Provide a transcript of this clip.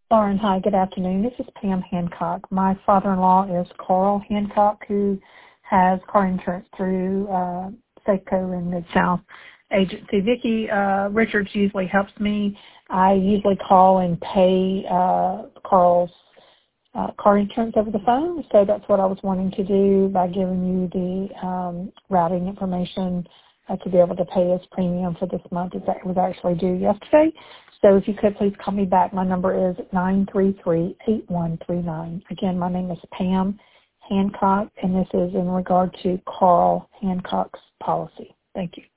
Lauren, hi, good afternoon. This is Pam Hancock. My father-in-law is Carl Hancock, who has car insurance through Safeco in Mid-South Agency. Vicki Richards usually helps me. I usually call and pay Carl's car insurance over the phone, so that's what I was wanting to do by giving you the routing information to be able to pay his premium for this month. It was actually due yesterday. So if you could please call me back. My number is 933-8139. Again, my name is Pam Hancock, and this is in regard to Carl Hancock's policy. Thank you.